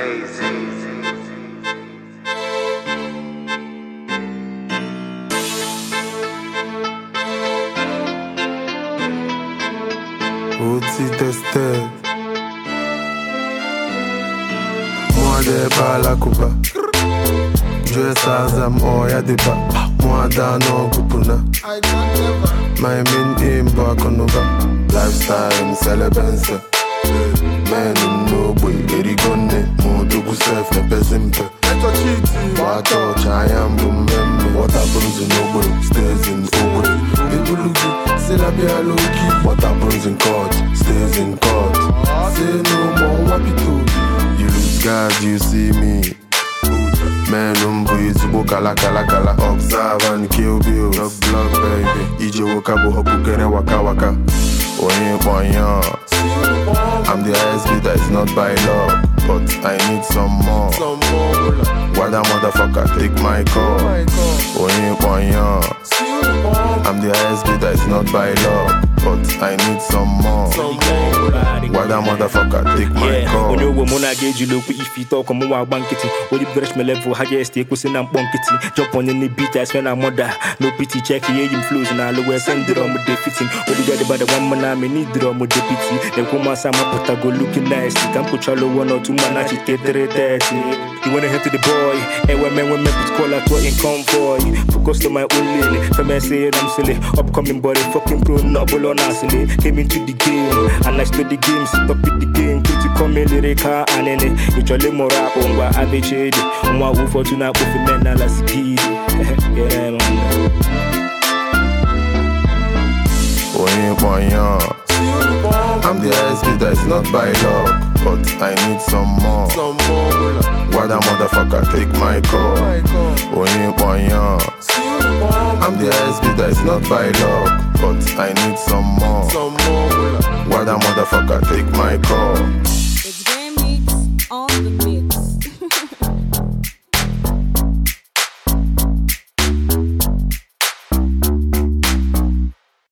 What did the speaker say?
Outsi tested. Moi des balles à coupa. Je sazam oh y'a des pas. Moi dans nos coupuna. My main aim back on over. Lifestyle in celebrance. Man no boy erigonne. Mo dogu self ne pesimpe. What touch I am remember. What happens in Ogbwe stays in Ogbwe. People look good, say la bien low key. What happens in court stays in court. Say no more wapito. You lose guard, you see me. Man, Zubo kala kala kala. Observe and kill Bill. Dog block baby. Ije wakabo hokukere waka waka. Oye boyan. I'm the ISB that is not by law, but I need some more. Why that motherfucker take my call? Oye boyan. I'm the ISB that is not by law, but I need some more. Why that motherfucker take my call? When you woman I gauge you look if you talk on my bankity. When you brush my level, highest take was in a bunkity. Jump on any beat, I spend a mother. No pity check here influence and I'll always send drum with defeating. When you got about the one man I need drum with deputy. Then come on some put a go looking nice. You can put your 1 or 2 man at it. You wanna head to the boy, and when put call out in convoy. Focus on my own lane. From I say I'm silly, upcoming body fucking pro noble on silly. Came into the game, and I stood the game, sit up with the game. Put you come in lyrica and in it. It's all more rap on what I be shady. On my wolf for tonight with the men and las kid. Yeah, man. Oye boyan. I'm the ISB that is not by law, but I need some more. Why that motherfucker take my call? Oye boyan. I'm the ISB that is not by law, but I need some more. Why that motherfucker take my call? It's Game Beats on the beat.